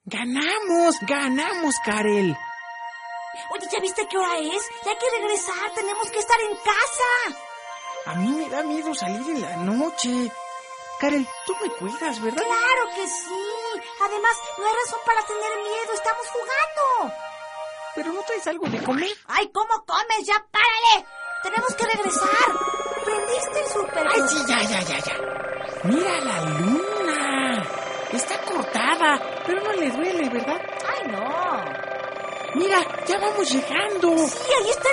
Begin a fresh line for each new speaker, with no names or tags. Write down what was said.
Ganamos, Karel.
Oye, ¿ya viste qué hora es? Ya hay que regresar, tenemos que estar en casa.
A mí me da miedo salir en la noche. Karel, tú me cuidas, ¿verdad?
Claro que sí. Además, no hay razón para tener miedo, estamos jugando.
¿Pero no traes algo de comer?
¡Ay, cómo comes! ¡Ya párale! Tenemos que regresar. ¿Prendiste el súper?
¡Ay, sí, ya! ¡Mira la luna! Está cortada, pero no le duele, ¿verdad?
¡Ay, no!
Mira, ya vamos llegando.
Sí, ahí está